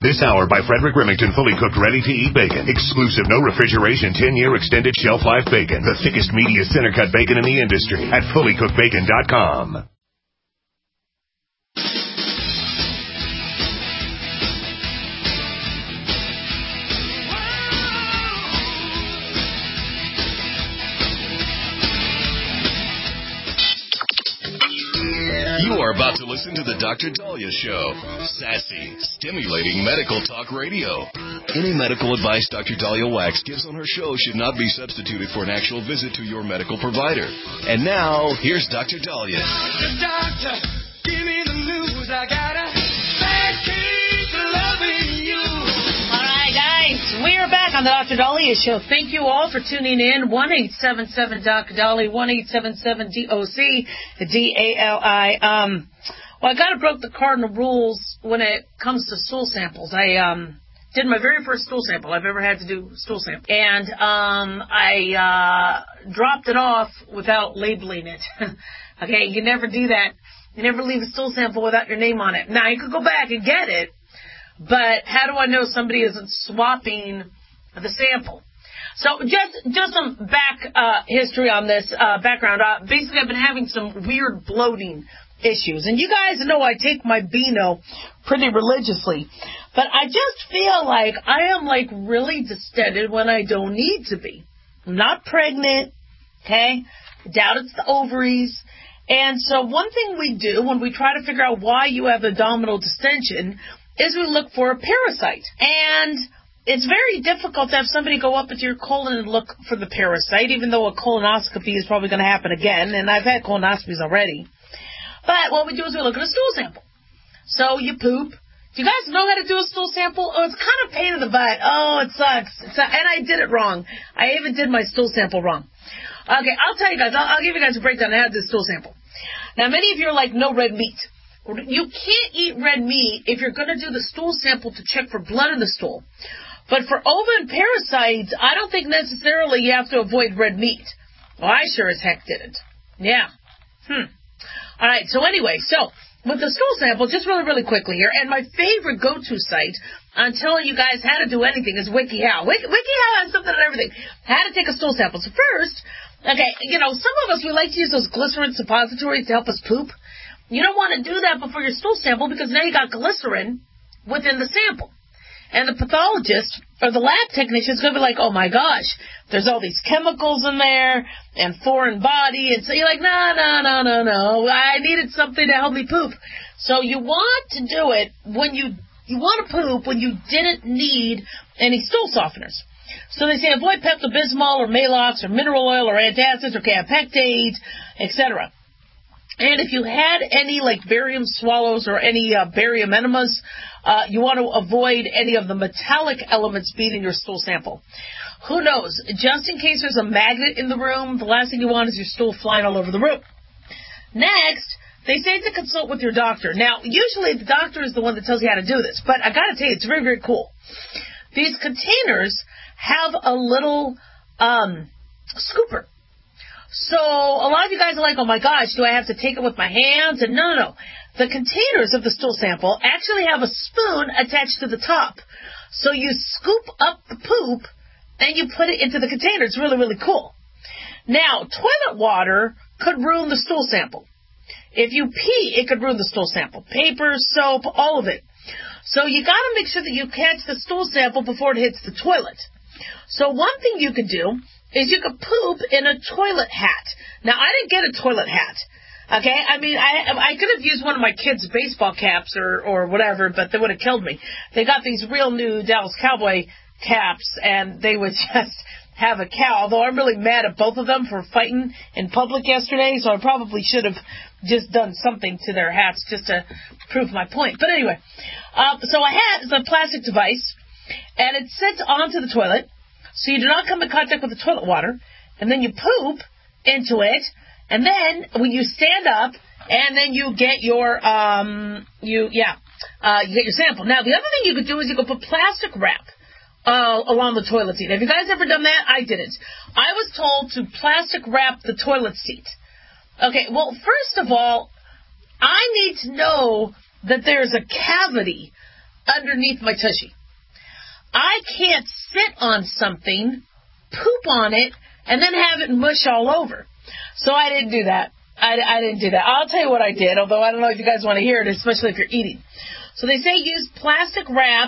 This hour by Frederick Remington, fully cooked, ready-to-eat bacon. Exclusive, no refrigeration, 10-year extended shelf life bacon. The thickest, meatiest, center-cut bacon in the industry at fullycookedbacon.com. You are about to listen to the Dr. Dahlia Show. Sassy, stimulating medical talk radio. Any medical advice Dr. Dahlia Wax gives on her show should not be substituted for an actual visit to your medical provider. And now, here's Dr. Dahlia. Doctor, give me the news. I got a bad case of loving you. All right, guys, we are back on the Dr. Dahlia Show. Thank you all for tuning in. 1-877-Dr. Dahlia, 1-877-DOC-DALI. Well, I kind of broke the cardinal rules when it comes to stool samples. I did my very first stool sample I've ever had to do a stool sample. And I dropped it off without labeling it. Okay, you never do that. You never leave a stool sample without your name on it. Now, you could go back and get it, but how do I know somebody isn't swapping the sample? So just some back history on this background. Basically, I've been having some weird bloating issues. And you guys know I take my Beano pretty religiously. But I just feel like I am like really distended when I don't need to be. I'm not pregnant, okay? I doubt it's the ovaries. And so one thing we do when we try to figure out why you have abdominal distension is we look for a parasite. And it's very difficult to have somebody go up into your colon and look for the parasite, even though a colonoscopy is probably going to happen again. And I've had colonoscopies already. But what we do is we look at a stool sample. So you poop. Do you guys know how to do a stool sample? Oh, it's kind of a pain in the butt. Oh, it sucks. And I did it wrong. I even did my stool sample wrong. Okay, I'll tell you guys. I'll give you guys a breakdown on how to do a stool sample. Now, many of you are like, no red meat. You can't eat red meat if you're going to do the stool sample to check for blood in the stool. But for ova and parasites, I don't think necessarily you have to avoid red meat. Well, I sure as heck didn't. Yeah. All right, so anyway, with the stool sample, just really quickly here, and my favorite go-to site on telling you guys how to do anything is WikiHow. WikiHow has something on everything. How to take a stool sample. So first, okay, some of us, we like to use those glycerin suppositories to help us poop. You don't want to do that before your stool sample because now you got glycerin within the sample. And the pathologist or the lab technician is going to be like, oh, my gosh, there's all these chemicals in there and foreign body. And so you're like, no. I needed something to help me poop. So you want to do it when you want to poop when you didn't need any stool softeners. So they say avoid Pepto-Bismol or Maalox or mineral oil or antacids or campectate, etc. And if you had any like barium swallows or any barium enemas, you want to avoid any of the metallic elements being in your stool sample. Who knows? Just in case there's a magnet in the room, the last thing you want is your stool flying all over the room. Next, they say to consult with your doctor. Now, usually the doctor is the one that tells you how to do this, but I got to tell you, it's very cool. These containers have a little scooper. So a lot of you guys are like, oh my gosh, do I have to take it with my hands? And no. The containers of the stool sample actually have a spoon attached to the top. So you scoop up the poop and you put it into the container. It's really cool. Now, toilet water could ruin the stool sample. If you pee, it could ruin the stool sample. Paper, soap, all of it. So you got to make sure that you catch the stool sample before it hits the toilet. So one thing you could do is you could poop in a toilet hat. Now, I didn't get a toilet hat. Okay? I mean, I could have used one of my kids' baseball caps or whatever, but they would have killed me. They got these real new Dallas Cowboy caps, and they would just have a cow. Although I'm really mad at both of them for fighting in public yesterday, so I probably should have just done something to their hats just to prove my point. But anyway, so a hat is a plastic device, and it sits onto the toilet, so you do not come in contact with the toilet water, and then you poop into it, and then when you stand up, and then you get your you get your sample. Now, the other thing you could do is you could put plastic wrap along the toilet seat. Have you guys ever done that? I didn't. I was told to plastic wrap the toilet seat. Okay, well, first of all, I need to know that there's a cavity underneath my tushy. I can't sit on something, poop on it, and then have it mush all over. So I didn't do that. I didn't do that. I'll tell you what I did, although I don't know if you guys want to hear it, especially if you're eating. So they say use plastic wrap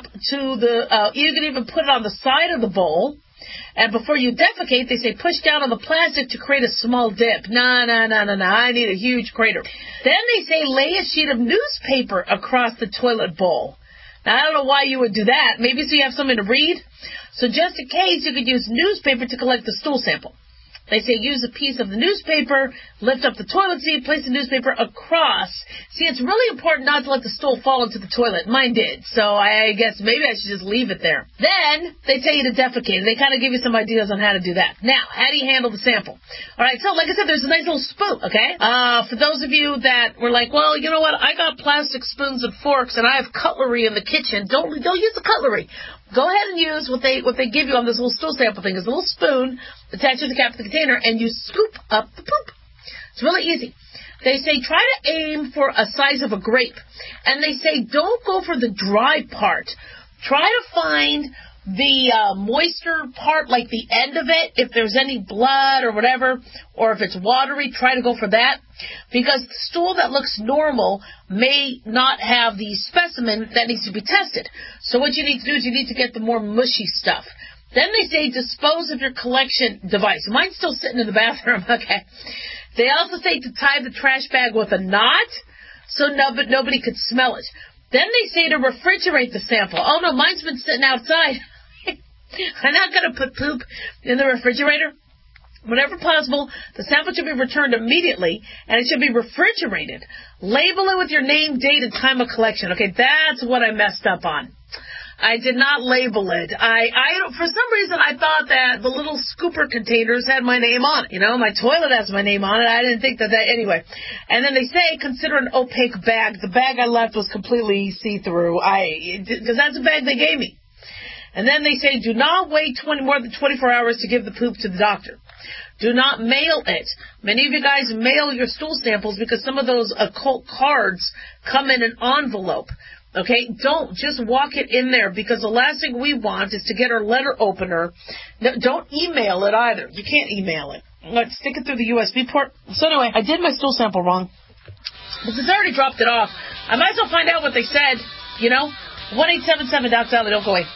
you can even put it on the side of the bowl. And before you defecate, they say push down on the plastic to create a small dip. No. I need a huge crater. Then they say lay a sheet of newspaper across the toilet bowl. Now, I don't know why you would do that. Maybe so you have something to read. So just in case, you could use newspaper to collect the stool sample. They say use a piece of the newspaper, lift up the toilet seat, place the newspaper across. See, it's really important not to let the stool fall into the toilet. Mine did, so I guess maybe I should just leave it there. Then they tell you to defecate. They kind of give you some ideas on how to do that. Now, how do you handle the sample? All right, so like I said, there's a nice little spoon, okay? For those of you that were like, well, you know what, I got plastic spoons and forks, and I have cutlery in the kitchen. Don't use the cutlery. Go ahead and use what they give you on this little stool sample thing. It's a little spoon attached to the cap of the container, and you scoop up the poop. It's really easy. They say try to aim for a size of a grape. And they say don't go for the dry part. Try to find the moisture part, like the end of it, if there's any blood or whatever, or if it's watery, try to go for that. Because the stool that looks normal may not have the specimen that needs to be tested. So what you need to do is you need to get the more mushy stuff. Then they say dispose of your collection device. Mine's still sitting in the bathroom, okay. They also say to tie the trash bag with a knot so nobody could smell it. Then they say to refrigerate the sample. Oh, no, mine's been sitting outside. I'm not going to put poop in the refrigerator. Whenever possible, the sample should be returned immediately, and it should be refrigerated. Label it with your name, date, and time of collection. Okay, that's what I messed up on. I did not label it. For some reason, I thought that the little scooper containers had my name on it. You know, my toilet has my name on it. I didn't think that anyway. And then they say, consider an opaque bag. The bag I left was completely see-through. Because that's the bag they gave me. And then they say, do not wait more than 24 hours to give the poop to the doctor. Do not mail it. Many of you guys mail your stool samples because some of those occult cards come in an envelope. Okay, don't just walk it in there, because the last thing we want is to get our letter opener. No, don't email it either. You can't email it. Let's stick it through the USB port. So anyway, I did my stool sample wrong. But since I already dropped it off, I might as well find out what they said. You know, 1-877-DOC-SALLY. Don't go away.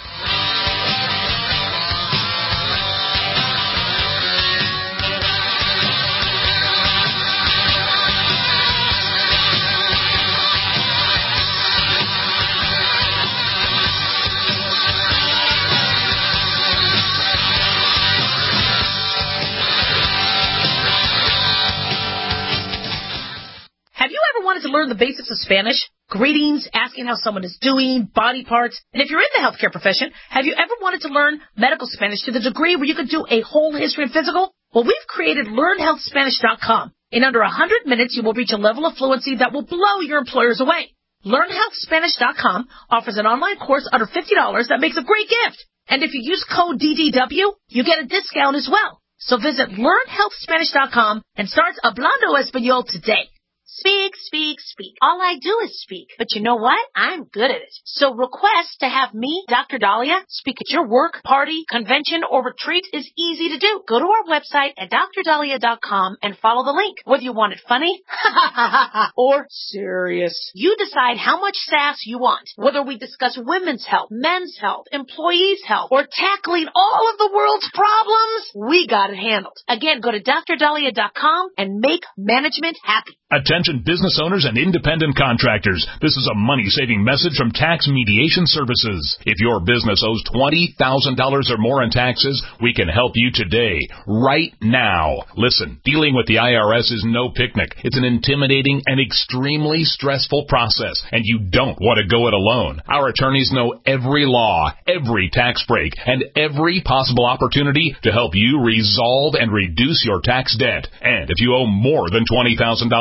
Wanted to learn the basics of Spanish, greetings, asking how someone is doing, body parts, and if you're in the healthcare profession, have you ever wanted to learn medical Spanish to the degree where you could do a whole history and physical? Well, we've created LearnHealthSpanish.com. In under 100 minutes, you will reach a level of fluency that will blow your employers away. LearnHealthSpanish.com offers an online course under $50 that makes a great gift. And if you use code DDW, you get a discount as well. So visit LearnHealthSpanish.com and start Hablando Español today. Speak, speak, speak. All I do is speak. But you know what? I'm good at it. So request to have me, Dr. Dahlia, speak at your work, party, convention, or retreat is easy to do. Go to our website at drdahlia.com and follow the link. Whether you want it funny or serious, you decide how much sass you want. Whether we discuss women's health, men's health, employees' health, or tackling all of the world's problems, we got it handled. Again, go to drdahlia.com and make management happy. Attention business owners and independent contractors. This is a money-saving message from Tax Mediation Services. If your business owes $20,000 or more in taxes, we can help you today, right now. Listen, dealing with the IRS is no picnic. It's an intimidating and extremely stressful process, and you don't want to go it alone. Our attorneys know every law, every tax break, and every possible opportunity to help you resolve and reduce your tax debt. And if you owe more than $20,000, you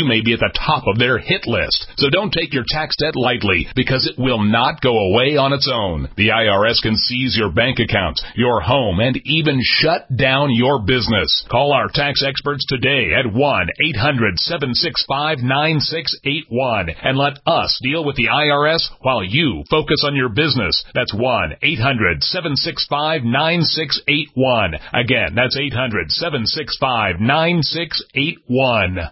you may be at the top of their hit list. So don't take your tax debt lightly, because it will not go away on its own. The IRS can seize your bank accounts, your home, and even shut down your business. Call our tax experts today at 1-800-765-9681 and let us deal with the IRS while you focus on your business. That's 1-800-765-9681. Again, that's 800-765-9681.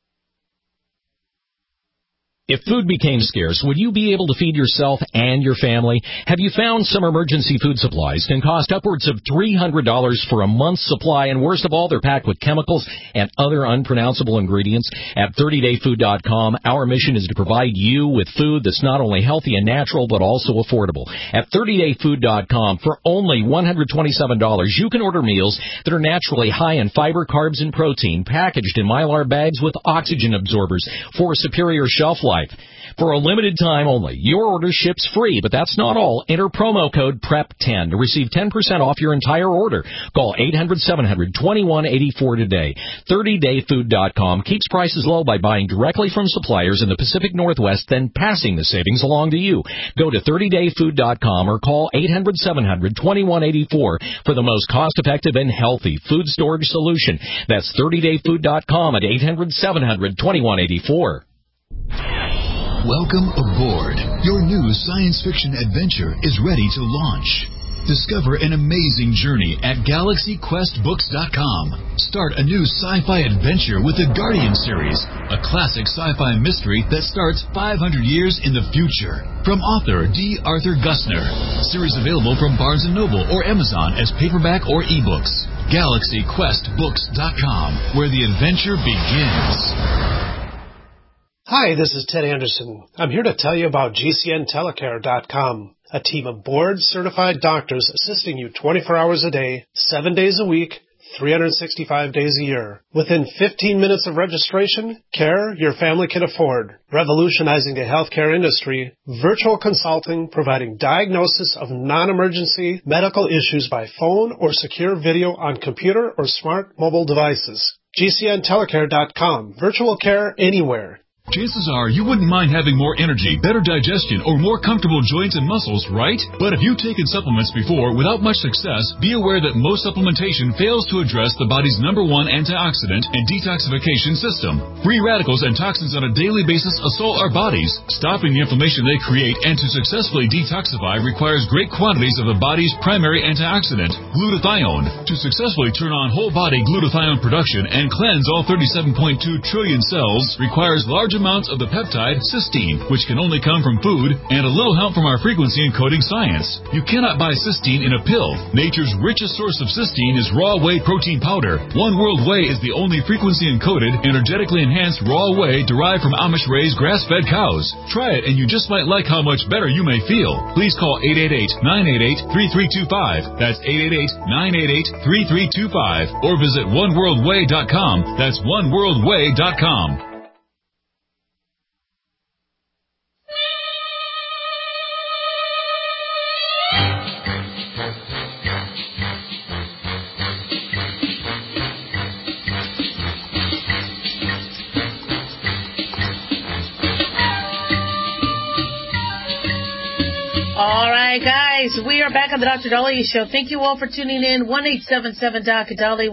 If food became scarce, would you be able to feed yourself and your family? Have you found some emergency food supplies can cost upwards of $300 for a month's supply, and worst of all, they're packed with chemicals and other unpronounceable ingredients? At 30dayfood.com, our mission is to provide you with food that's not only healthy and natural, but also affordable. At 30dayfood.com, for only $127, you can order meals that are naturally high in fiber, carbs, and protein, packaged in Mylar bags with oxygen absorbers for superior shelf life. For a limited time only, your order ships free, but that's not all. Enter promo code PREP10 to receive 10% off your entire order. Call 800-700-2184 today. 30dayfood.com keeps prices low by buying directly from suppliers in the Pacific Northwest, then passing the savings along to you. Go to 30dayfood.com or call 800-700-2184 for the most cost-effective and healthy food storage solution. That's 30dayfood.com at 800-700-2184. Welcome aboard. Your new science fiction adventure is ready to launch. Discover an amazing journey at GalaxyQuestBooks.com. Start a new sci-fi adventure with the Guardian series, a classic sci-fi mystery that starts 500 years in the future. From author D. Arthur Gussner. Series available from Barnes & Noble or Amazon as paperback or ebooks. GalaxyQuestBooks.com, where the adventure begins. Hi, this is Ted Anderson. I'm here to tell you about GCNTelecare.com, a team of board-certified doctors assisting you 24 hours a day, 7 days a week, 365 days a year. Within 15 minutes of registration, care your family can afford. Revolutionizing the healthcare industry, virtual consulting providing diagnosis of non-emergency medical issues by phone or secure video on computer or smart mobile devices. GCNTelecare.com, virtual care anywhere. Chances are you wouldn't mind having more energy, better digestion, or more comfortable joints and muscles, right? But if you've taken supplements before without much success, be aware that most supplementation fails to address the body's #1 antioxidant and detoxification system. Free radicals and toxins on a daily basis assault our bodies. Stopping the inflammation they create and to successfully detoxify requires great quantities of the body's primary antioxidant, glutathione. To successfully turn on whole-body glutathione production and cleanse all 37.2 trillion cells requires large amounts of the peptide cysteine, which can only come from food, and a little help from our frequency encoding science. You cannot buy cysteine in a pill. Nature's richest source of cysteine is raw whey protein powder. One World Whey is the only frequency encoded, energetically enhanced raw whey derived from Amish-raised grass-fed cows. Try it and you just might like how much better you may feel. Please call 888-988-3325. That's 888-988-3325. Or visit oneworldwhey.com. That's oneworldwhey.com. All right, guys, we are back on the Dr. Dahlia Show. Thank you all for tuning in. 1-877-DOC-DALI,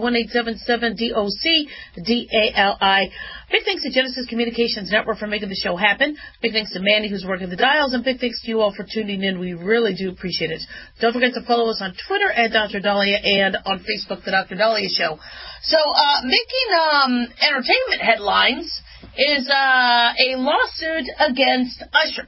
1-877-DOC-DALI. Big thanks to Genesis Communications Network for making the show happen. Big thanks to Mandy, who's working the dials, and big thanks to you all for tuning in. We really do appreciate it. Don't forget to follow us on Twitter at Dr. Dahlia and on Facebook, the Dr. Dahlia Show. So, making entertainment headlines is a lawsuit against Usher.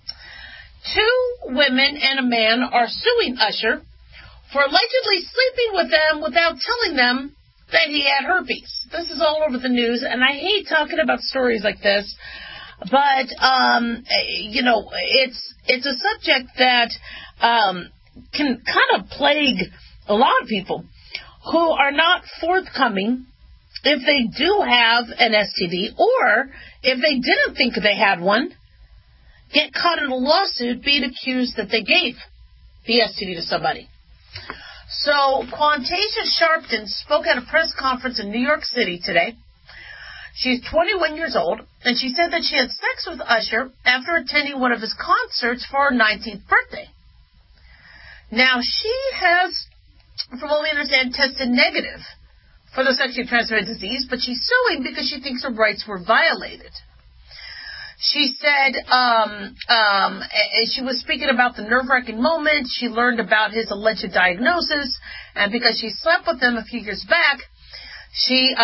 2 women and a man are suing Usher for allegedly sleeping with them without telling them that he had herpes. This is all over the news, and I hate talking about stories like this, but, you know, it's a subject that can kind of plague a lot of people who are not forthcoming if they do have an STD, or if they didn't think they had one, get caught in a lawsuit being accused that they gave the STD to somebody. So, Quantasia Sharpton spoke at a press conference in New York City today. She's 21 years old, and she said that she had sex with Usher after attending one of his concerts for her 19th birthday. Now, she has, from what we understand, tested negative for the sexually transmitted disease, but she's suing because she thinks her rights were violated. She said she was speaking about the nerve-wracking moment. She learned about his alleged diagnosis, and because she slept with him a few years back, she's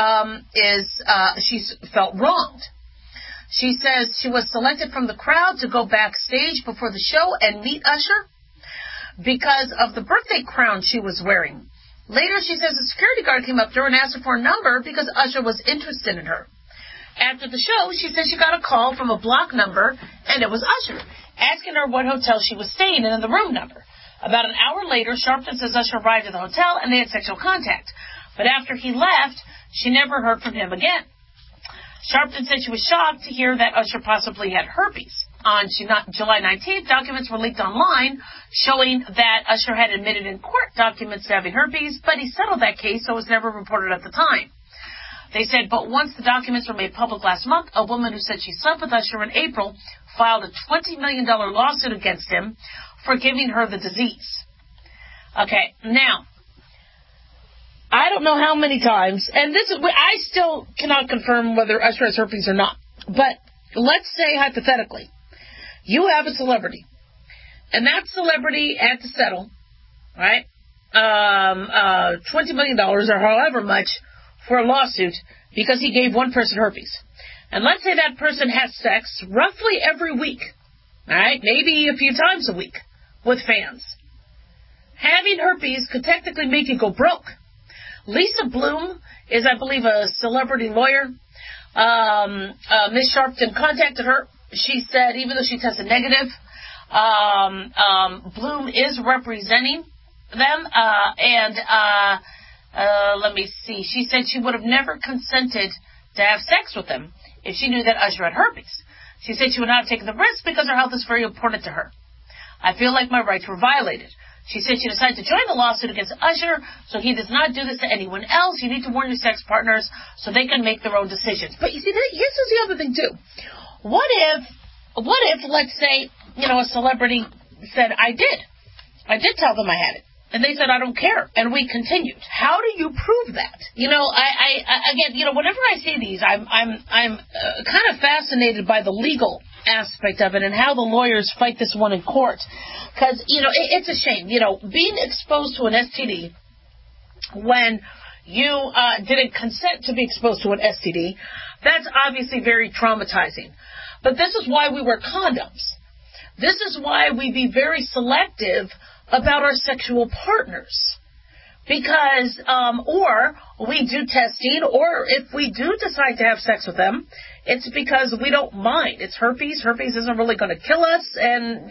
felt wronged. She says she was selected from the crowd to go backstage before the show and meet Usher because of the birthday crown she was wearing. Later, she says a security guard came up to her and asked her for a number because Usher was interested in her. After the show, she said she got a call from a block number, and it was Usher, asking her what hotel she was staying in and the room number. About an hour later, Sharpton says Usher arrived at the hotel, and they had sexual contact. But after he left, she never heard from him again. Sharpton said she was shocked to hear that Usher possibly had herpes. On July 19th, documents were leaked online showing that Usher had admitted in court documents to having herpes, but he settled that case, so it was never reported at the time. They said, but once the documents were made public last month, a woman who said she slept with Usher in April filed a $20 million lawsuit against him for giving her the disease. Okay, now, I don't know how many times, and I still cannot confirm whether Usher has herpes or not, but let's say hypothetically, you have a celebrity, and that celebrity had to settle, right, $20 million or however much for a lawsuit because he gave one person herpes. And let's say that person has sex roughly every week, all right, maybe a few times a week with fans. Having herpes could technically make you go broke. Lisa Bloom is, I believe, a celebrity lawyer. Ms. Sharpton contacted her. She said even though she tested negative, Bloom is representing them, let me see. She said she would have never consented to have sex with him if she knew that Usher had herpes. She said she would not have taken the risk because her health is very important to her. I feel like my rights were violated. She said she decided to join the lawsuit against Usher, so he does not do this to anyone else. You need to warn your sex partners so they can make their own decisions. But you see, this is the other thing, too. What if, let's say, a celebrity said, I did tell them I had it. And they said, I don't care. And we continued. How do you prove that? Again, whenever I see these, I'm kind of fascinated by the legal aspect of it and how the lawyers fight this one in court. Because, it's a shame. Being exposed to an STD when you didn't consent to be exposed to an STD, that's obviously very traumatizing. But this is why we wear condoms. This is why we be very selective about our sexual partners. Because, or we do testing, or if we do decide to have sex with them, it's because we don't mind. It's herpes. Herpes isn't really going to kill us. And,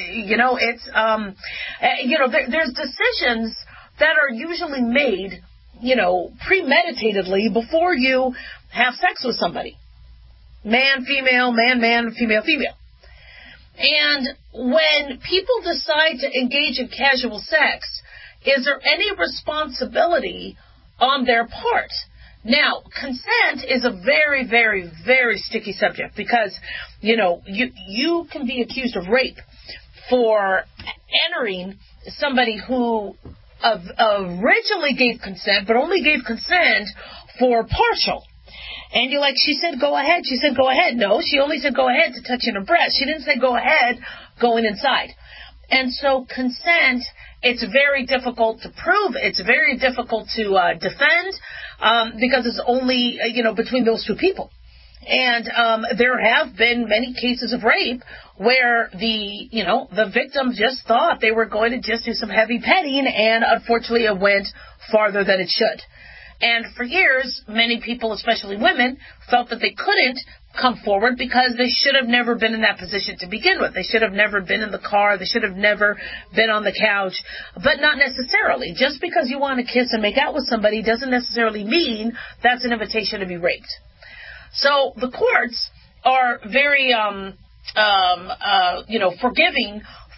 there's decisions that are usually made, premeditatedly before you have sex with somebody. Man, female, man, female, female. And when people decide to engage in casual sex, is there any responsibility on their part? Now, consent is a very, very, very sticky subject because, you can be accused of rape for entering somebody who originally gave consent, but only gave consent for partial. And you're like, she said go ahead. She said go ahead. No, she only said go ahead to touching her breast. She didn't say go ahead going inside. And so consent, it's very difficult to prove. It's very difficult to defend because it's only, between those two people. And there have been many cases of rape where the victim just thought they were going to just do some heavy petting, and unfortunately it went farther than it should. And for years, many people, especially women, felt that they couldn't come forward because they should have never been in that position to begin with. They should have never been in the car. They should have never been on the couch. But not necessarily. Just because you want to kiss and make out with somebody doesn't necessarily mean that's an invitation to be raped. So the courts are very, forgiving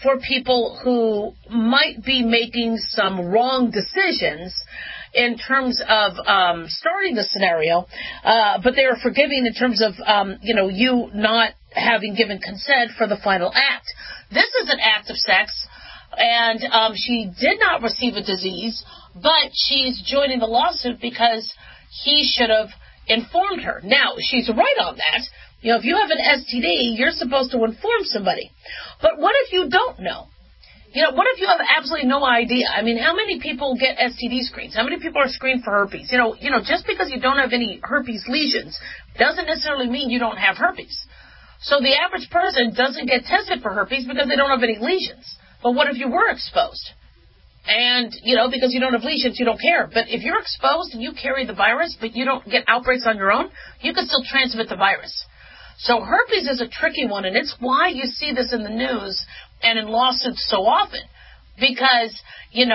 for people who might be making some wrong decisions in terms of starting the scenario, but they are forgiving in terms of, you not having given consent for the final act. This is an act of sex, and she did not receive a disease, but she's joining the lawsuit because he should have informed her. Now, she's right on that. If you have an STD, you're supposed to inform somebody. But what if you don't know? What if you have absolutely no idea? I mean, how many people get STD screens? How many people are screened for herpes? Just because you don't have any herpes lesions doesn't necessarily mean you don't have herpes. So the average person doesn't get tested for herpes because they don't have any lesions. But what if you were exposed? And, because you don't have lesions, you don't care. But if you're exposed and you carry the virus, but you don't get outbreaks on your own, you can still transmit the virus. So herpes is a tricky one, and it's why you see this in the news and in lawsuits so often. Because, I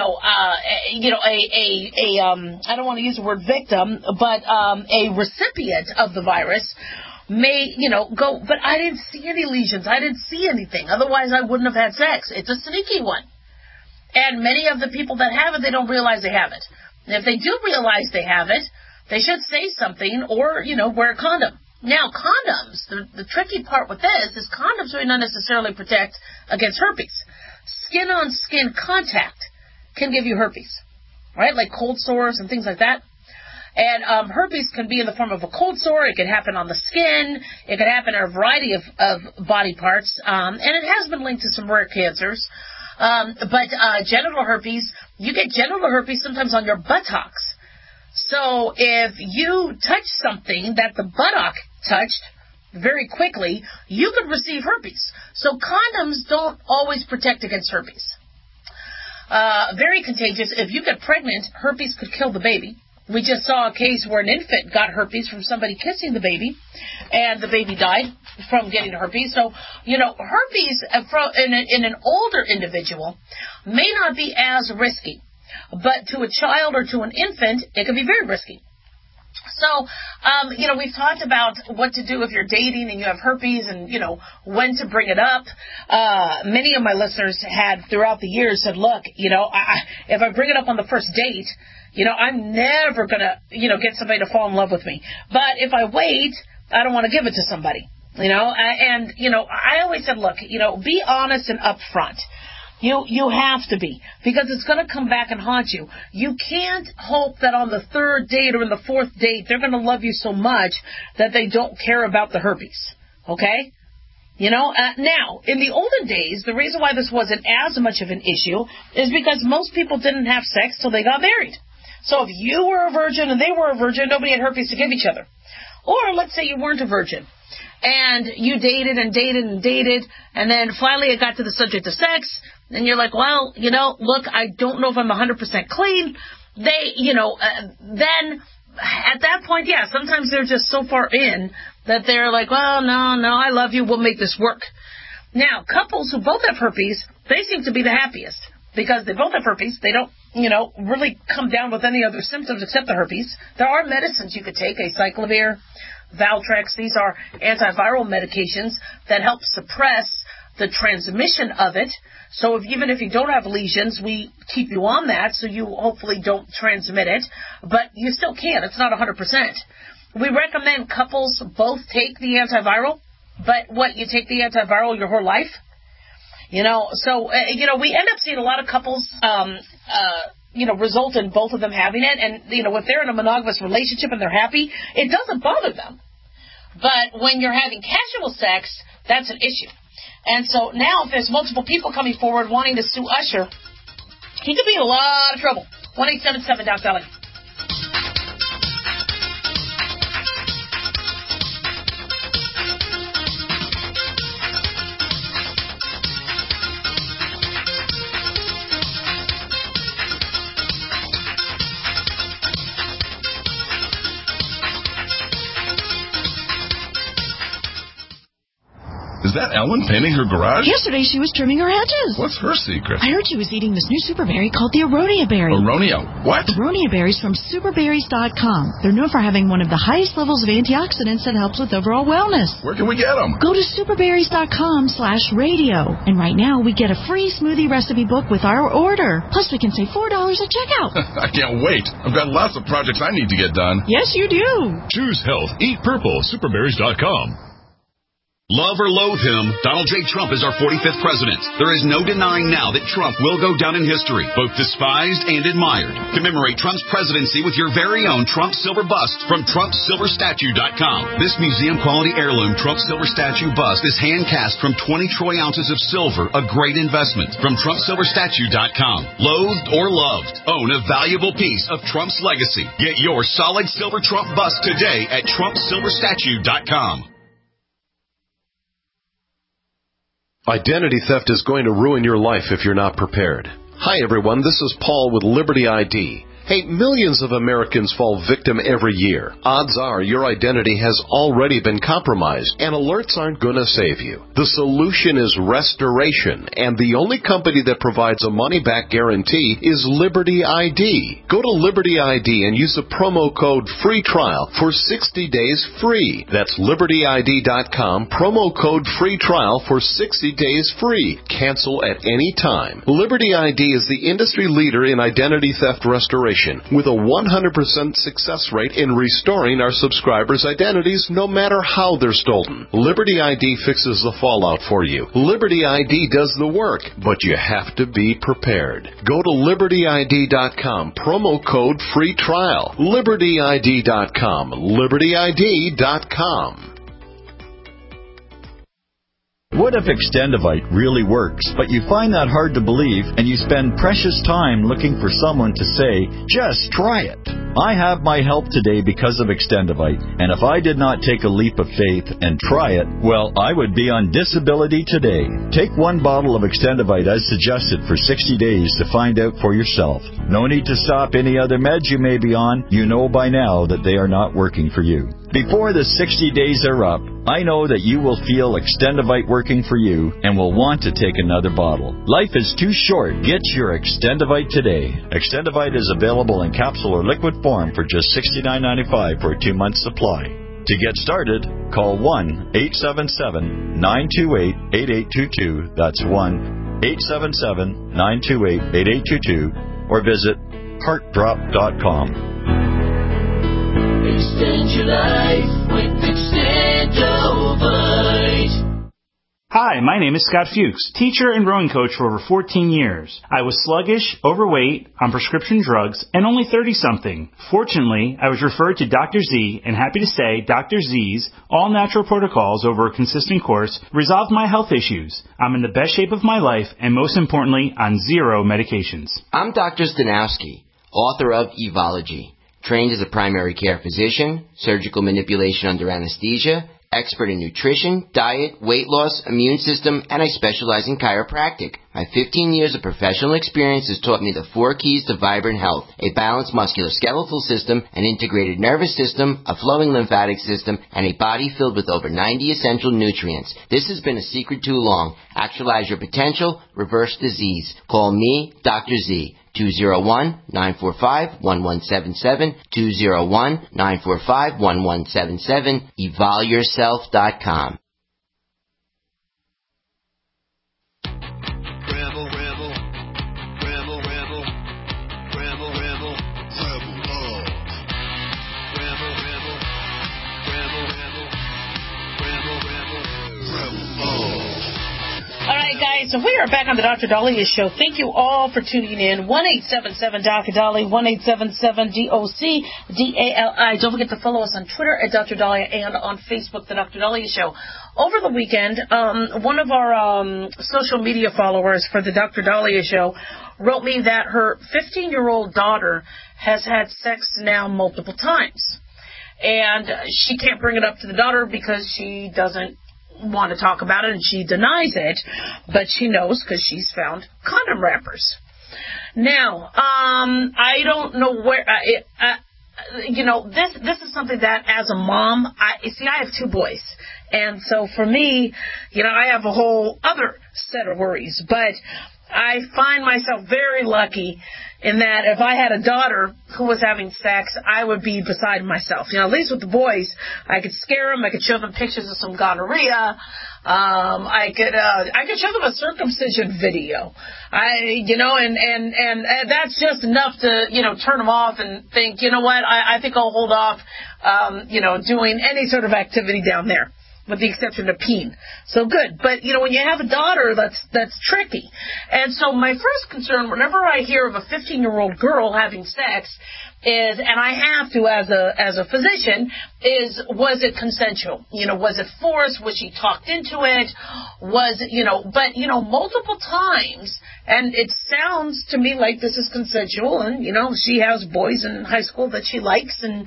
don't want to use the word victim, but a recipient of the virus may, go, but I didn't see any lesions. I didn't see anything. Otherwise, I wouldn't have had sex. It's a sneaky one. And many of the people that have it, they don't realize they have it. And if they do realize they have it, they should say something or, wear a condom. Now, condoms, the tricky part with this is condoms really not necessarily protect against herpes. Skin-on-skin contact can give you herpes, right? Like cold sores and things like that. And herpes can be in the form of a cold sore. It can happen on the skin. It can happen in a variety of body parts. And it has been linked to some rare cancers. But genital herpes, you get genital herpes sometimes on your buttocks. So if you touch something that the buttock touched very quickly, you could receive herpes. So condoms don't always protect against herpes. Very contagious. If you get pregnant, herpes could kill the baby. We just saw a case where an infant got herpes from somebody kissing the baby, and the baby died from getting herpes. So, herpes in an older individual may not be as risky, but to a child or to an infant, it can be very risky. So, we've talked about what to do if you're dating and you have herpes and, when to bring it up. Many of my listeners had throughout the years said, look, if I bring it up on the first date, I'm never going to, get somebody to fall in love with me. But if I wait, I don't want to give it to somebody, I always said, look, be honest and upfront. You have to be, because it's going to come back and haunt you. You can't hope that on the third date or in the fourth date, they're going to love you so much that they don't care about the herpes. Okay? Now, in the olden days, the reason why this wasn't as much of an issue is because most people didn't have sex till they got married. So if you were a virgin and they were a virgin, nobody had herpes to give each other. Or let's say you weren't a virgin and you dated and dated and dated, and then finally it got to the subject of sex, and you're like, well, look, I don't know if I'm 100% clean. Then at that point, yeah, sometimes they're just so far in that they're like, well, no, I love you, we'll make this work. Now, couples who both have herpes, they seem to be the happiest because they both have herpes. They don't, really come down with any other symptoms except the herpes. There are medicines you could take, acyclovir, Valtrex. These are antiviral medications that help suppress the transmission of it. So even if you don't have lesions, we keep you on that so you hopefully don't transmit it. But you still can. It's not 100%. We recommend couples both take the antiviral. But you take the antiviral your whole life? We end up seeing a lot of couples, result in both of them having it. And, if they're in a monogamous relationship and they're happy, it doesn't bother them. But when you're having casual sex, that's an issue. And so now if there's multiple people coming forward wanting to sue Usher, he could be in a lot of trouble. 1-877-DOC-DALI. Is that Ellen painting her garage? Yesterday she was trimming her hedges. What's her secret? I heard she was eating this new super berry called the Aronia berry. Aronia what? Aronia berries from superberries.com. They're known for having one of the highest levels of antioxidants that helps with overall wellness. Where can we get them? Go to superberries.com/radio. And right now we get a free smoothie recipe book with our order. Plus we can save $4 at checkout. I can't wait. I've got lots of projects I need to get done. Yes, you do. Choose health. Eat purple. Superberries.com. Love or loathe him, Donald J. Trump is our 45th president. There is no denying now that Trump will go down in history, both despised and admired. Commemorate Trump's presidency with your very own Trump Silver Bust from TrumpSilverStatue.com. This museum-quality heirloom Trump Silver Statue bust is hand-cast from 20 troy ounces of silver, a great investment. From TrumpSilverStatue.com. Loathed or loved, own a valuable piece of Trump's legacy. Get your solid silver Trump bust today at TrumpSilverStatue.com. Identity theft is going to ruin your life if you're not prepared. Hi everyone, this is Paul with Liberty ID. Hey, millions of Americans fall victim every year. Odds are your identity has already been compromised, and alerts aren't going to save you. The solution is restoration, and the only company that provides a money-back guarantee is Liberty ID. Go to Liberty ID and use the promo code FREE TRIAL for 60 days free. That's LibertyID.com, promo code FREE TRIAL for 60 days free. Cancel at any time. Liberty ID is the industry leader in identity theft restoration, with a 100% success rate in restoring our subscribers' identities no matter how they're stolen. Liberty ID fixes the fallout for you. Liberty ID does the work, but you have to be prepared. Go to LibertyID.com, promo code FREE TRIAL. LibertyID.com, LibertyID.com. What if Extendivite really works, but you find that hard to believe and you spend precious time looking for someone to say, just try it? I have my help today because of Extendivite, and if I did not take a leap of faith and try it, well, I would be on disability today. Take one bottle of Extendivite as suggested for 60 days to find out for yourself. No need to stop any other meds you may be on. You know by now that they are not working for you. Before the 60 days are up, I know that you will feel Extendivite working for you and will want to take another bottle. Life is too short. Get your Extendivite today. Extendivite is available in capsule or liquid form for just $69.95 for a 2-month supply. To get started, call 1-877-928-8822. That's 1-877-928-8822. Or visit heartdrop.com. Extend your life with Extendovite. Hi, my name is Scott Fuchs, teacher and rowing coach for over 14 years. I was sluggish, overweight, on prescription drugs, and only 30-something. Fortunately, I was referred to Dr. Z, and happy to say Dr. Z's all-natural protocols over a consistent course resolved my health issues. I'm in the best shape of my life, and most importantly, on 0 medications. I'm Dr. Stanowski, author of Evology. Trained as a primary care physician, surgical manipulation under anesthesia, expert in nutrition, diet, weight loss, immune system, and I specialize in chiropractic. My 15 years of professional experience has taught me the 4 keys to vibrant health: a balanced musculoskeletal system, an integrated nervous system, a flowing lymphatic system, and a body filled with over 90 essential nutrients. This has been a secret too long. Actualize your potential, reverse disease. Call me, Dr. Z. 201-945-1177, 201-945-1177, evolyourself.com. So we are back on the Dr. Dahlia Show. Thank you all for tuning in. 1-877-Dr. Dahlia, 1-877-DOC-DALI. Don't forget to follow us on Twitter at Dr. Dahlia and on Facebook, the Dr. Dahlia Show. Over the weekend, one of our social media followers for the Dr. Dahlia Show wrote me that her 15-year-old daughter has had sex now multiple times. And she can't bring it up to the daughter because she doesn't want to talk about it, and she denies it, but she knows because she's found condom wrappers. Now, I don't know where this is something that as a mom, I have 2 boys. And so for me, I have a whole other set of worries. But I find myself very lucky in that if I had a daughter who was having sex, I would be beside myself. At least with the boys, I could scare them. I could show them pictures of some gonorrhea. I could show them a circumcision video. And that's just enough to, turn them off and think, I think I'll hold off, doing any sort of activity down there, with the exception of peeing. So good. But, when you have a daughter, that's tricky. And so my first concern, whenever I hear of a 15-year-old girl having sex, is, and I have to as a physician, is, was it consensual? Was it forced? Was she talked into it? Was it, but, multiple times, and it sounds to me like this is consensual, and, she has boys in high school that she likes, and,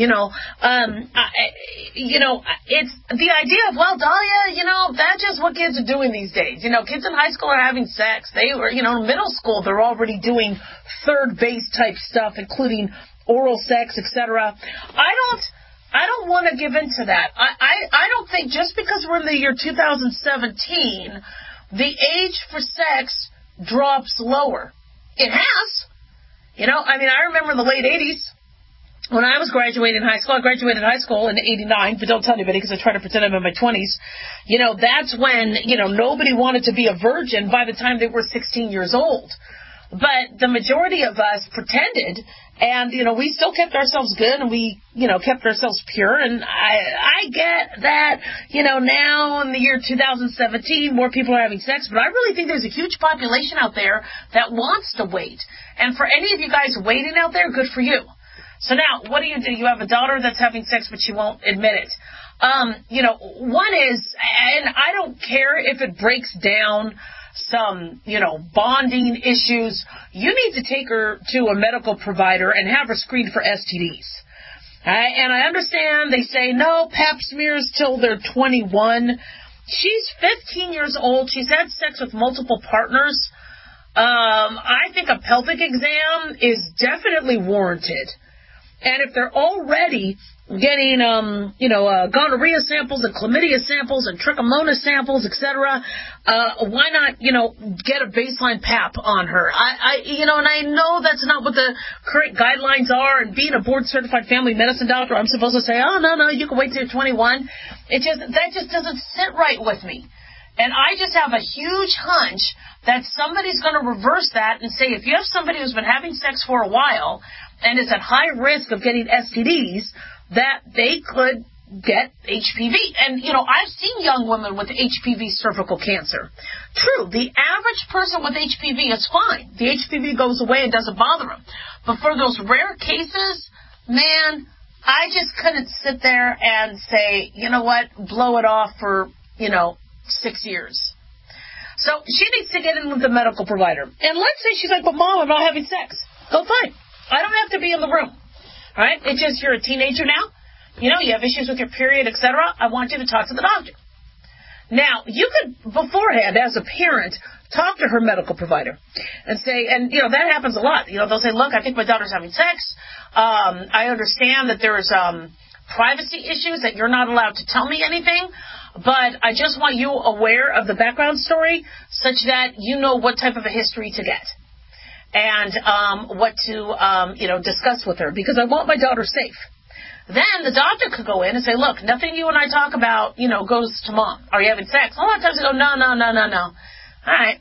it's the idea of, well, Dahlia, that's just what kids are doing these days. Kids in high school are having sex. They were, in middle school, they're already doing third base type stuff, including oral sex, etc. I don't want to give in to that. I don't think just because we're in the year 2017, the age for sex drops lower. It has. I remember in the late 80s, when I was graduating high school, I graduated high school in 89, but don't tell anybody because I try to pretend I'm in my 20s. That's when, nobody wanted to be a virgin by the time they were 16 years old. But the majority of us pretended, and, we still kept ourselves good, and we, kept ourselves pure. And I get that, now in the year 2017, more people are having sex, but I really think there's a huge population out there that wants to wait. And for any of you guys waiting out there, good for you. So now, what do? You have a daughter that's having sex, but she won't admit it. One is, and I don't care if it breaks down some, bonding issues, you need to take her to a medical provider and have her screened for STDs. And I understand they say, no, pap smears till they're 21. She's 15 years old. She's had sex with multiple partners. I think a pelvic exam is definitely warranted. And if they're already getting, gonorrhea samples and chlamydia samples and trichomonas samples, etc., why not, get a baseline pap on her? And I know that's not what the current guidelines are. And being a board-certified family medicine doctor, I'm supposed to say, oh, no, you can wait till you're 21. That just doesn't sit right with me. And I just have a huge hunch that somebody's going to reverse that and say, if you have somebody who's been having sex for a while and is at high risk of getting STDs, that they could get HPV. And, I've seen young women with HPV cervical cancer. True, the average person with HPV is fine. The HPV goes away and doesn't bother them. But for those rare cases, man, I just couldn't sit there and say, you know what, blow it off for, 6 years. So she needs to get in with the medical provider. And let's say she's like, but Mom, I'm not having sex. Go fine. I don't have to be in the room. All right? It's just you're a teenager now. You have issues with your period, etc. I want you to talk to the doctor. Now, you could, beforehand, as a parent, talk to her medical provider and say, and, that happens a lot. They'll say, look, I think my daughter's having sex. I understand that there's privacy issues, that you're not allowed to tell me anything. But I just want you aware of the background story such that you know what type of a history to get and what to, discuss with her, because I want my daughter safe. Then the doctor could go in and say, look, nothing you and I talk about, goes to Mom. Are you having sex? A lot of times they go, no. All right.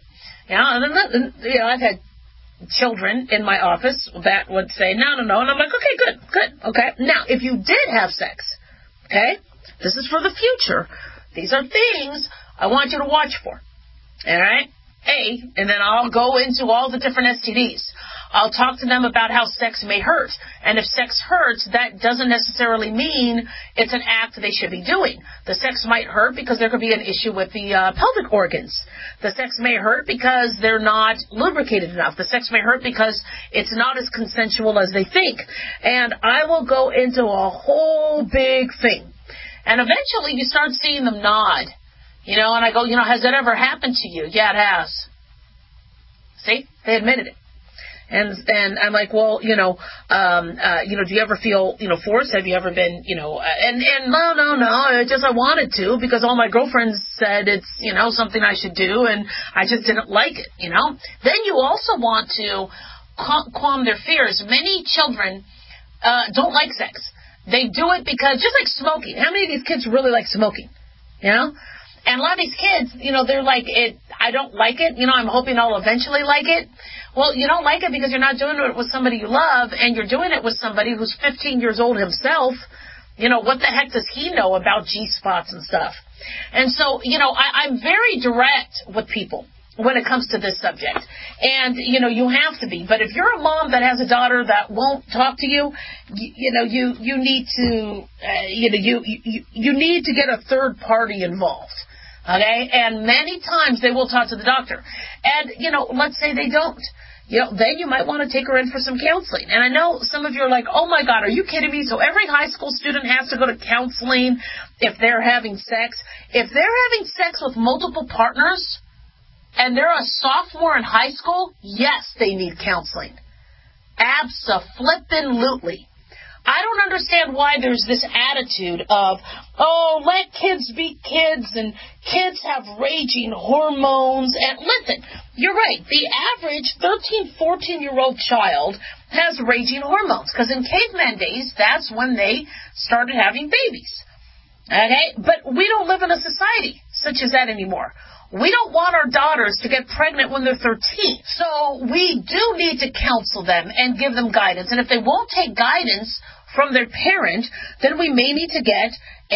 I've had children in my office that would say, no. And I'm like, okay, good. Okay. Now, if you did have sex, okay, this is for the future. These are things I want you to watch for. All right? And then I'll go into all the different STDs. I'll talk to them about how sex may hurt. And if sex hurts, that doesn't necessarily mean it's an act they should be doing. The sex might hurt because there could be an issue with the pelvic organs. The sex may hurt because they're not lubricated enough. The sex may hurt because it's not as consensual as they think. And I will go into a whole big thing. And eventually you start seeing them nod, and I go, has that ever happened to you? Yeah, it has. See? They admitted it. And I'm like, well, do you ever feel, forced? Have you ever been, and no, just I wanted to because all my girlfriends said it's, something I should do, and I just didn't like it, Then you also want to calm their fears. Many children don't like sex. They do it because, just like smoking. How many of these kids really like smoking? And a lot of these kids, they're like, I don't like it. I'm hoping I'll eventually like it. Well, you don't like it because you're not doing it with somebody you love, and you're doing it with somebody who's 15 years old himself. What the heck does he know about G-spots and stuff? And so, I'm very direct with people when it comes to this subject. And, you have to be. But if you're a mom that has a daughter that won't talk to you, you need to, you need to get a third party involved. Okay? And many times they will talk to the doctor. And, let's say they don't. Then you might want to take her in for some counseling. And I know some of you are like, oh my God, are you kidding me? So every high school student has to go to counseling if they're having sex. If they're having sex with multiple partners, and they're a sophomore in high school, yes, they need counseling. Abso-flippin-lutely. I don't understand why there's this attitude of, let kids be kids, and kids have raging hormones. And listen, you're right. The average 13, 14-year-old child has raging hormones, because in caveman days, that's when they started having babies. Okay? But we don't live in a society such as that anymore. We don't want our daughters to get pregnant when they're 13. So we do need to counsel them and give them guidance. And if they won't take guidance from their parent, then we may need to get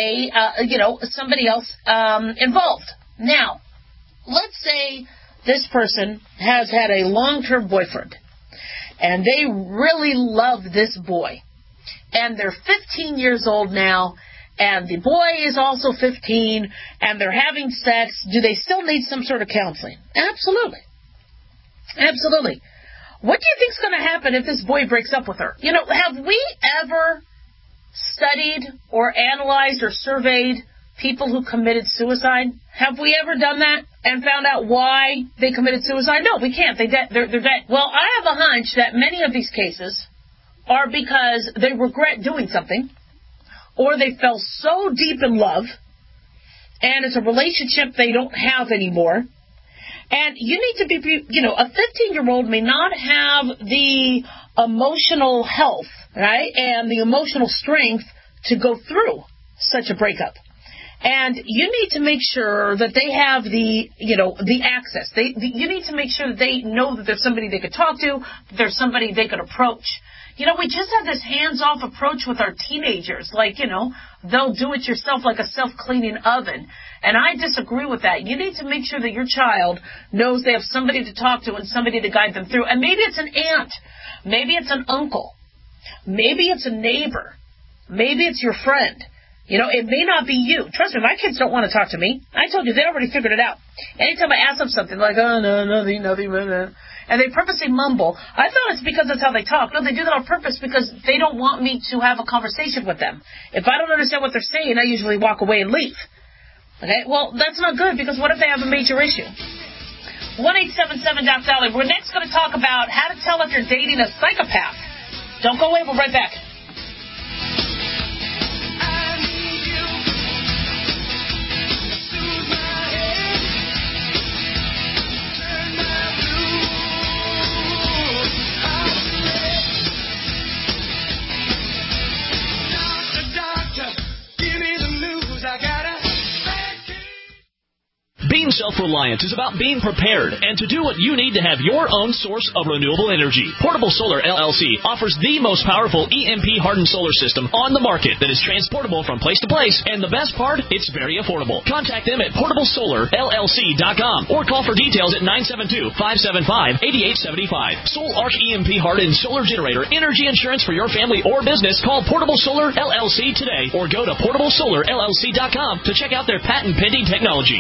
somebody else involved. Now, let's say this person has had a long-term boyfriend, and they really love this boy. And they're 15 years old now, and the boy is also 15, and they're having sex. Do they still need some sort of counseling? Absolutely. Absolutely. What do you think's going to happen if this boy breaks up with her? Have we ever studied or analyzed or surveyed people who committed suicide? Have we ever done that and found out why they committed suicide? No, we can't. They're dead. Well, I have a hunch that many of these cases are because they regret doing something, or they fell so deep in love, and it's a relationship they don't have anymore. And you need to be, a 15-year-old may not have the emotional health, right, and the emotional strength to go through such a breakup. And you need to make sure that they have the access. You need to make sure that they know that there's somebody they could talk to, that there's somebody they could approach. We just have this hands-off approach with our teenagers. Like, they'll do it yourself like a self-cleaning oven. And I disagree with that. You need to make sure that your child knows they have somebody to talk to and somebody to guide them through. And maybe it's an aunt. Maybe it's an uncle. Maybe it's a neighbor. Maybe it's your friend. It may not be you. Trust me, my kids don't want to talk to me. I told you, they already figured it out. Anytime I ask them something, like, oh, no, nothing, and they purposely mumble. I thought it's because that's how they talk. No, they do that on purpose because they don't want me to have a conversation with them. If I don't understand what they're saying, I usually walk away and leave. Okay? Well, that's not good, because what if they have a major issue? 1-877-DOC-DOLLY. We're next going to talk about how to tell if you're dating a psychopath. Don't go away. We'll be right back. Being self-reliant is about being prepared and to do what you need to have your own source of renewable energy. Portable Solar LLC offers the most powerful EMP-hardened solar system on the market that is transportable from place to place, and the best part, it's very affordable. Contact them at portablesolarllc.com or call for details at 972-575-8875. Soul Arc EMP-hardened solar generator energy insurance for your family or business. Call Portable Solar LLC today or go to portablesolarllc.com to check out their patent-pending technology.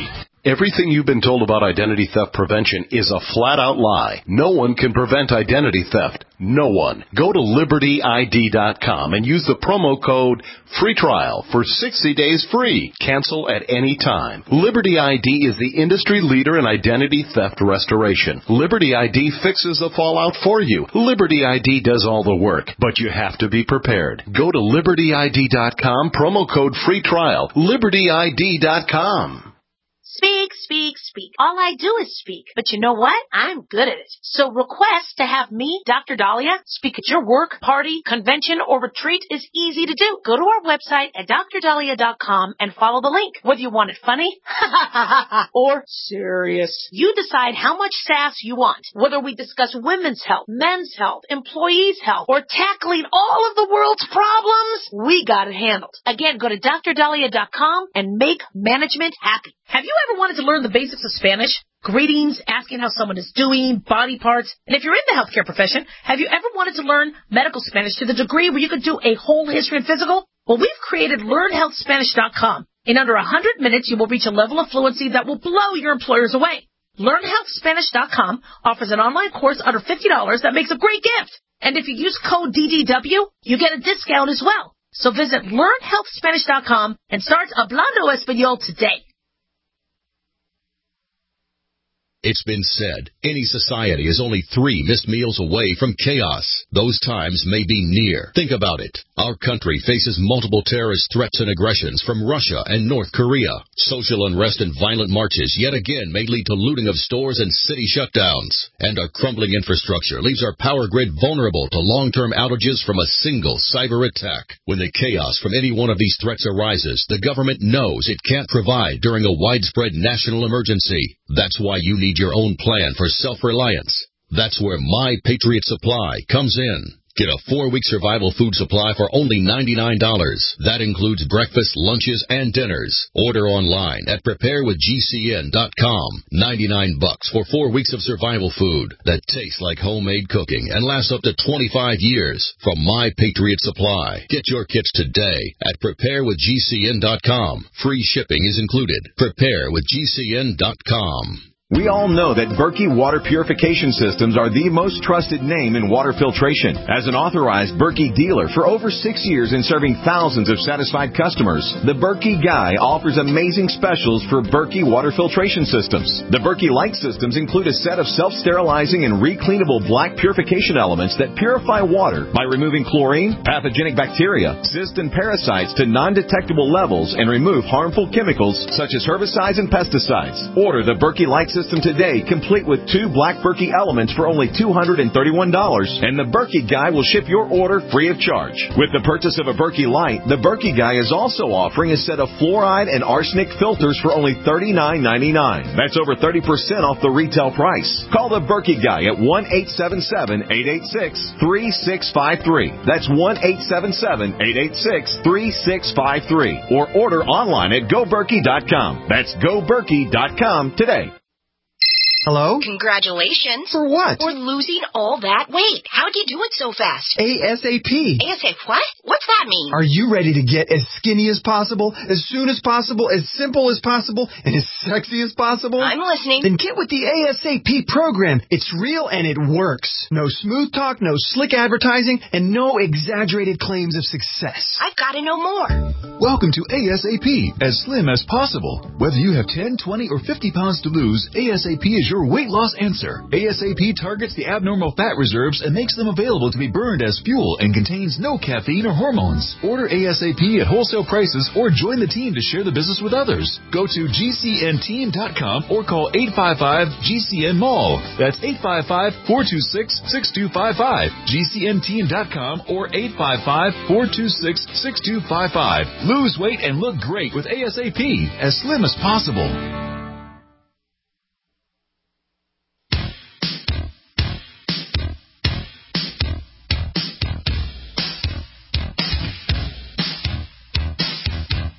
Everything you've been told about identity theft prevention is a flat-out lie. No one can prevent identity theft. No one. Go to LibertyID.com and use the promo code Free Trial for 60 days free. Cancel at any time. Liberty ID is the industry leader in identity theft restoration. Liberty ID fixes the fallout for you. Liberty ID does all the work, but you have to be prepared. Go to LibertyID.com, promo code Free Trial. LibertyID.com. Speak, speak, speak. All I do is speak. But you know what? I'm good at it. So request to have me, Dr. Dahlia, speak at your work, party, convention, or retreat is easy to do. Go to our website at drdahlia.com and follow the link. Whether you want it funny or serious, you decide how much sass you want. Whether we discuss women's health, men's health, employees' health, or tackling all of the world's problems, we got it handled. Again, go to drdahlia.com and make management happy. Have you ever wanted to learn the basics of Spanish? Greetings, asking how someone is doing, body parts. And if you're in the healthcare profession, have you ever wanted to learn medical Spanish to the degree where you could do a whole history and physical? Well, we've created LearnHealthSpanish.com. In under 100 minutes, you will reach a level of fluency that will blow your employers away. LearnHealthSpanish.com offers an online course under $50 that makes a great gift. And if you use code DDW, you get a discount as well. So visit LearnHealthSpanish.com and start Hablando Español today. It's been said, any society is only 3 missed meals away from chaos. Those times may be near. Think about it. Our country faces multiple terrorist threats and aggressions from Russia and North Korea. Social unrest and violent marches yet again may lead to looting of stores and city shutdowns. And our crumbling infrastructure leaves our power grid vulnerable to long-term outages from a single cyber attack. When the chaos from any one of these threats arises, the government knows it can't provide during a widespread national emergency. That's why you need your own plan for self-reliance. That's where My Patriot Supply comes in. Get a 4-week survival food supply for only $99. That includes breakfast, lunches, and dinners. Order online at preparewithgcn.com. $99 for 4 weeks of survival food that tastes like homemade cooking and lasts up to 25 years from My Patriot Supply. Get your kits today at preparewithgcn.com. Free shipping is included. Preparewithgcn.com. We all know that Berkey Water Purification Systems are the most trusted name in water filtration. As an authorized Berkey dealer for over 6 years and serving thousands of satisfied customers, the Berkey Guy offers amazing specials for Berkey Water Filtration Systems. The Berkey Light Systems include a set of self-sterilizing and recleanable black purification elements that purify water by removing chlorine, pathogenic bacteria, cysts, and parasites to non-detectable levels and remove harmful chemicals such as herbicides and pesticides. Order the Berkey Light System today, complete with 2 black Berkey elements for only $231, and the Berkey Guy will ship your order free of charge. With the purchase of a Berkey Light, the Berkey Guy is also offering a set of fluoride and arsenic filters for only $39.99. That's over 30% off the retail price. Call the Berkey Guy at 1-877-886-3653. That's 1-877-886-3653. Or order online at GoBerkey.com. That's GoBerkey.com today. Hello? Congratulations. For what? For losing all that weight. How'd you do it so fast? ASAP. ASAP what? What's that mean? Are you ready to get as skinny as possible, as soon as possible, as simple as possible, and as sexy as possible? I'm listening. Then get with the ASAP program. It's real and it works. No smooth talk, no slick advertising, and no exaggerated claims of success. I've got to know more. Welcome to ASAP, as slim as possible. Whether you have 10, 20, or 50 pounds to lose, ASAP is your weight loss answer. ASAP targets the abnormal fat reserves and makes them available to be burned as fuel and contains no caffeine or hormones. Order ASAP at wholesale prices or join the team to share the business with others. Go to GCNteam.com or call 855-GCN-MALL. That's 855-426-6255. GCNteam.com or 855-426-6255. Lose weight and look great with ASAP, as slim as possible.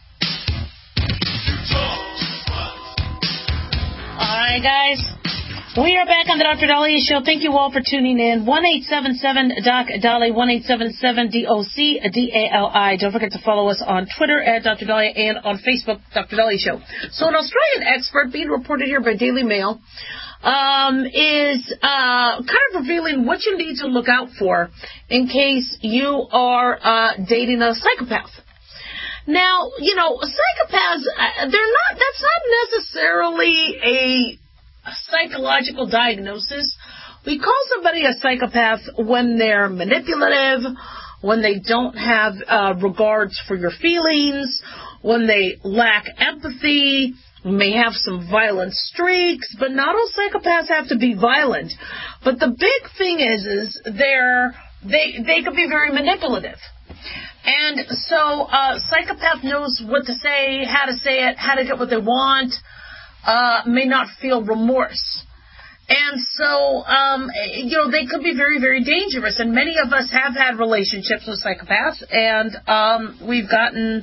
Guys, We are back on the Dr. Daliah Show. Thank you all for tuning in. 1-877-DOC-DALI, 1-877-DOC-DALI. Don't forget to follow us on Twitter at Dr. Daliah and on Facebook, Dr. Daliah Show. So an Australian expert being reported here by Daily Mail is kind of revealing what you need to look out for in case you are dating a psychopath. Now, psychopaths, that's not necessarily a psychological diagnosis. We call somebody a psychopath when they're manipulative, when they don't have regards for your feelings, when they lack empathy, may have some violent streaks, but not all psychopaths have to be violent. But the big thing is they can be very manipulative. And so psychopath knows what to say it, how to get what they want, may not feel remorse. And so, they could be very, very dangerous. And many of us have had relationships with psychopaths, and we've gotten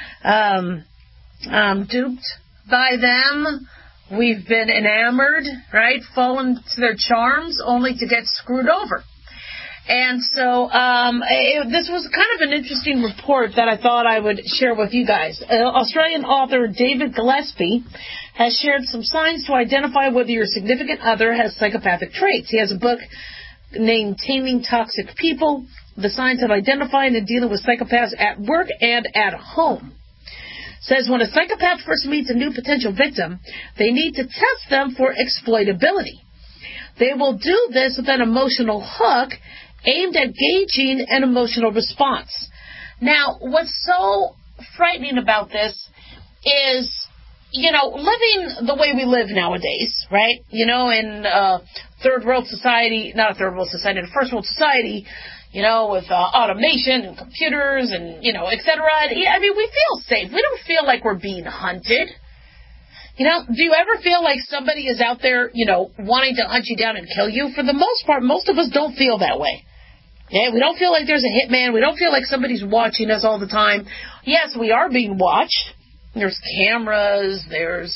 duped by them. We've been enamored, right? Fallen to their charms only to get screwed over. And so this was kind of an interesting report that I thought I would share with you guys. Australian author David Gillespie has shared some signs to identify whether your significant other has psychopathic traits. He has a book named Taming Toxic People, The Signs of Identifying and Dealing with Psychopaths at Work and at Home. Says when a psychopath first meets a new potential victim, they need to test them for exploitability. They will do this with an emotional hook aimed at gauging an emotional response. Now, what's so frightening about this is, living the way we live nowadays, right? In third world society, not a third world society, in a first world society, with automation and computers and, et cetera. I mean, we feel safe. We don't feel like we're being hunted. Do you ever feel like somebody is out there, wanting to hunt you down and kill you? For the most part, most of us don't feel that way. Yeah, we don't feel like there's a hitman. We don't feel like somebody's watching us all the time. Yes, we are being watched. There's cameras. There's,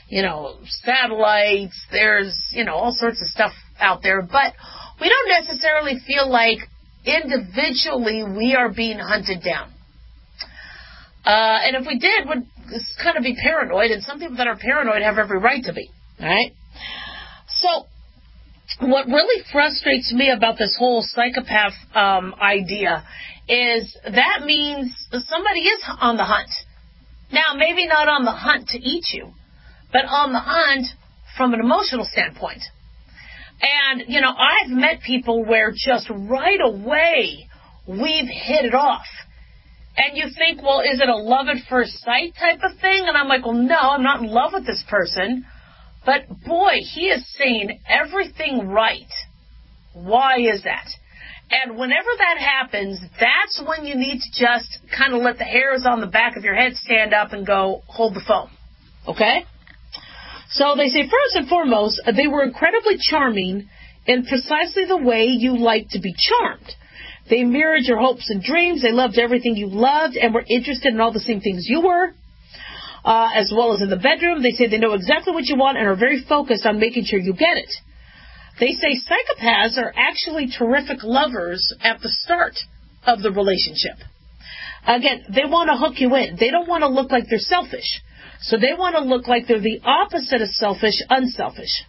satellites. There's, all sorts of stuff out there. But we don't necessarily feel like individually we are being hunted down. And if we did, we'd kind of be paranoid, and some people that are paranoid have every right to be, all right? So what really frustrates me about this whole psychopath idea is that means somebody is on the hunt. Now, maybe not on the hunt to eat you, but on the hunt from an emotional standpoint. And, I've met people where just right away we've hit it off. And you think, well, is it a love at first sight type of thing? And I'm like, well, no, I'm not in love with this person. But, boy, he is saying everything right. Why is that? And whenever that happens, that's when you need to just kind of let the hairs on the back of your head stand up and go, hold the phone. Okay? So they say, first and foremost, they were incredibly charming in precisely the way you like to be charmed. They mirrored your hopes and dreams. They loved everything you loved and were interested in all the same things you were, as well as in the bedroom. They say they know exactly what you want and are very focused on making sure you get it. They say psychopaths are actually terrific lovers at the start of the relationship. Again, they want to hook you in. They don't want to look like they're selfish. So they want to look like they're the opposite of selfish, unselfish.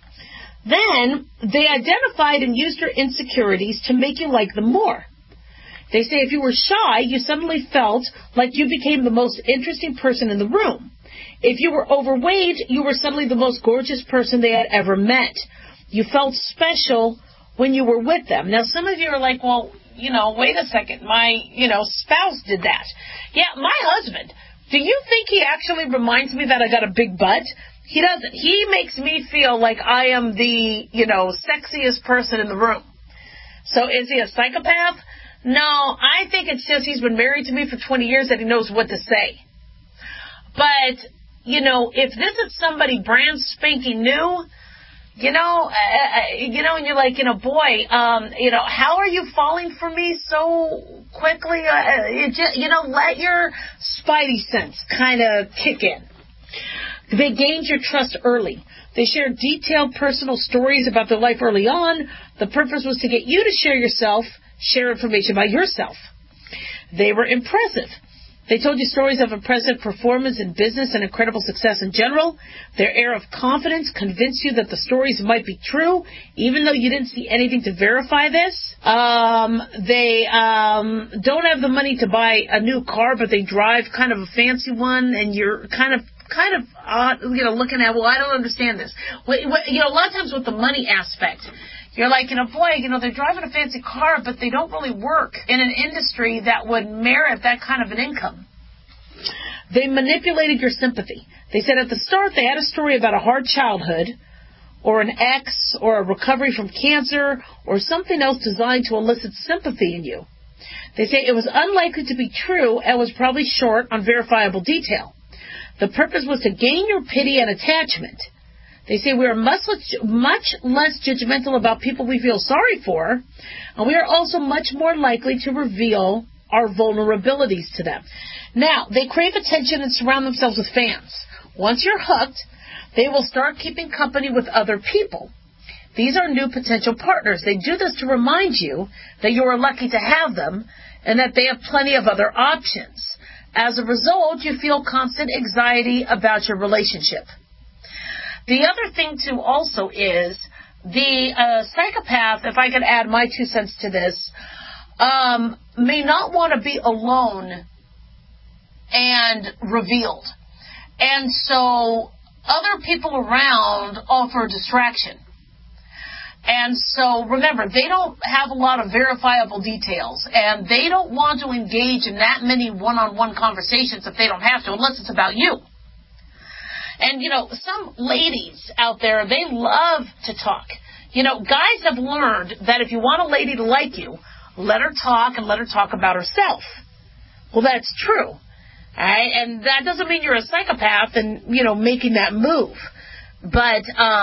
Then, they identified and used your insecurities to make you like them more. They say if you were shy, you suddenly felt like you became the most interesting person in the room. If you were overweight, you were suddenly the most gorgeous person they had ever met. You felt special when you were with them. Now, some of you are like, well, wait a second. My, spouse did that. Yeah, my husband. Do you think he actually reminds me that I got a big butt? He doesn't. He makes me feel like I am the, sexiest person in the room. So is he a psychopath? No, I think it's just he's been married to me for 20 years that he knows what to say. But, if this is somebody brand spanking new, and you're like, boy, how are you falling for me so quickly? Let your spidey sense kind of kick in. They gained your trust early. They shared detailed personal stories about their life early on. The purpose was to get you to share information about yourself. They were impressive. They told you stories of impressive performance in business and incredible success in general. Their air of confidence convinced you that the stories might be true, even though you didn't see anything to verify this. They don't have the money to buy a new car, but they drive kind of a fancy one, and you're kind of looking at, well, I don't understand this. A lot of times with the money aspect, you're like, they're driving a fancy car, but they don't really work in an industry that would merit that kind of an income. They manipulated your sympathy. They said at the start they had a story about a hard childhood, or an ex, or a recovery from cancer, or something else designed to elicit sympathy in you. They say it was unlikely to be true and was probably short on verifiable detail. The purpose was to gain your pity and attachment. They say we are much less judgmental about people we feel sorry for, and we are also much more likely to reveal our vulnerabilities to them. Now, they crave attention and surround themselves with fans. Once you're hooked, they will start keeping company with other people. These are new potential partners. They do this to remind you that you are lucky to have them and that they have plenty of other options. As a result, you feel constant anxiety about your relationship. The other thing, too, also is the psychopath, if I could add my 2 cents to this, may not want to be alone and revealed. And so other people around offer distraction. And so, remember, they don't have a lot of verifiable details, and they don't want to engage in that many one-on-one conversations if they don't have to, unless it's about you. And, some ladies out there, they love to talk. Guys have learned that if you want a lady to like you, let her talk and let her talk about herself. Well, that's true. Right? And that doesn't mean you're a psychopath and, making that move. But,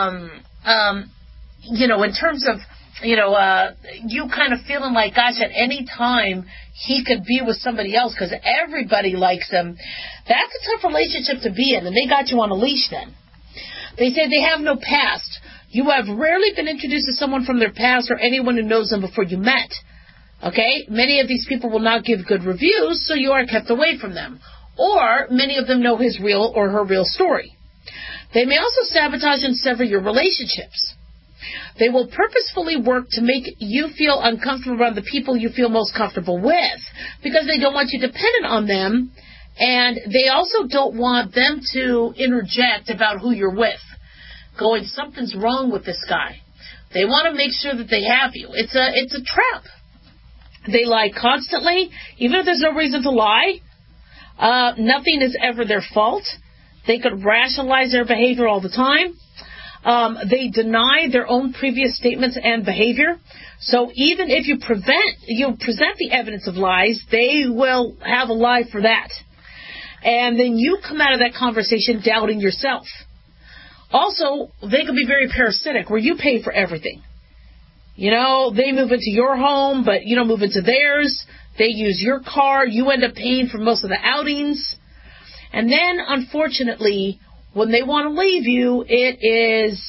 in terms of, you kind of feeling like, gosh, at any time he could be with somebody else because everybody likes him, that's a tough relationship to be in, and they got you on a leash then. They say they have no past. You have rarely been introduced to someone from their past or anyone who knows them before you met. Okay? Many of these people will not give good reviews, so you are kept away from them. Or many of them know his real or her real story. They may also sabotage and sever your relationships. They will purposefully work to make you feel uncomfortable around the people you feel most comfortable with because they don't want you dependent on them, and they also don't want them to interject about who you're with, going, something's wrong with this guy. They want to make sure that they have you. It's a trap. They lie constantly, even if there's no reason to lie. Nothing is ever their fault. They could rationalize their behavior all the time. They deny their own previous statements and behavior. So even if you present the evidence of lies, they will have a lie for that. And then you come out of that conversation doubting yourself. Also, they can be very parasitic, where you pay for everything. They move into your home, but you don't move into theirs. They use your car. You end up paying for most of the outings. And then, unfortunately, when they want to leave you, it's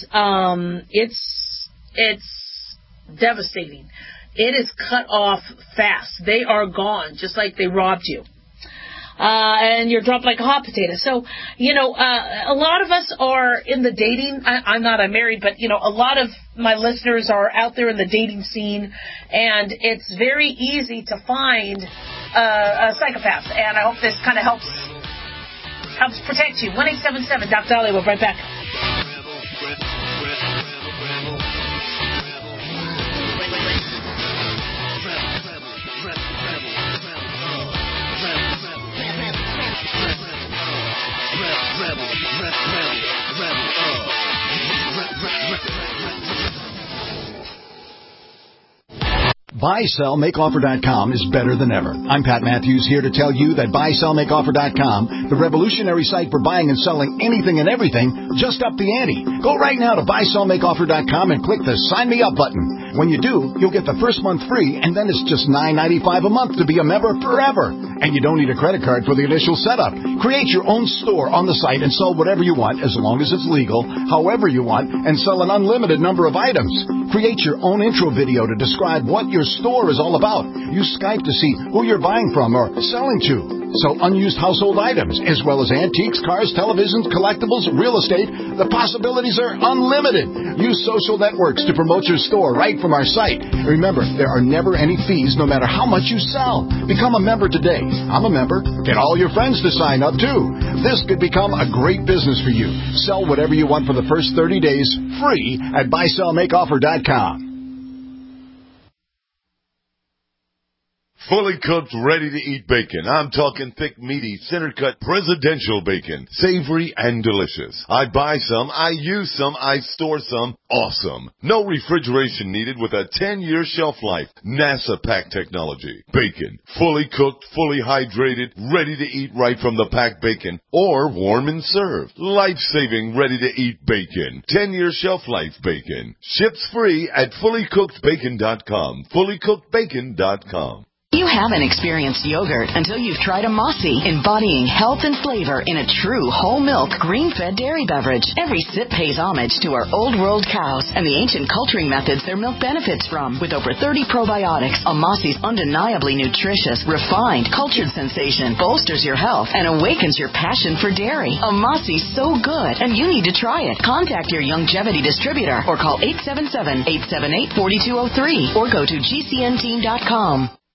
devastating. It is cut off fast. They are gone, just like they robbed you. And you're dropped like a hot potato. So, a lot of us are in the dating. I'm married, but, a lot of my listeners are out there in the dating scene, and it's very easy to find a psychopath. And I hope this kind of helps protect you. 1-877 Dr. Dahlia. We'll be right back. BuySellMakeOffer.com is better than ever. I'm Pat Matthews, here to tell you that BuySellMakeOffer.com, the revolutionary site for buying and selling anything and everything, just upped the ante. Go right now to BuySellMakeOffer.com and click the Sign Me Up button. When you do, you'll get the first month free, and then it's just $9.95 a month to be a member forever. And you don't need a credit card for the initial setup. Create your own store on the site and sell whatever you want, as long as it's legal, however you want, and sell an unlimited number of items. Create your own intro video to describe what your store is all about. Use Skype to see who you're buying from or selling to. Sell unused household items, as well as antiques, cars, televisions, collectibles, real estate. The possibilities are unlimited. Use social networks to promote your store right from our site. Remember, there are never any fees no matter how much you sell. Become a member today. I'm a member. Get all your friends to sign up too. This could become a great business for you. Sell whatever you want for the first 30 days free at buysellmakeoffer.com. Fully cooked, ready-to-eat bacon. I'm talking thick, meaty, center-cut, presidential bacon. Savory and delicious. I buy some, I use some, I store some. Awesome. No refrigeration needed with a 10-year shelf life. NASA pack technology. Bacon. Fully cooked, fully hydrated, ready to eat right from the packed bacon. Or warm and served. Life-saving, ready-to-eat bacon. 10-year shelf life bacon. Ships free at fullycookedbacon.com. Fullycookedbacon.com. You haven't experienced yogurt until you've tried a Mossy, embodying health and flavor in a true whole milk, green-fed dairy beverage. Every sip pays homage to our old world cows and the ancient culturing methods their milk benefits from. With over 30 probiotics, a Mossy's undeniably nutritious, refined, cultured sensation bolsters your health and awakens your passion for dairy. A Mossy's so good, and you need to try it. Contact your Youngevity distributor or call 877-878-4203 or go to gcnteam.com.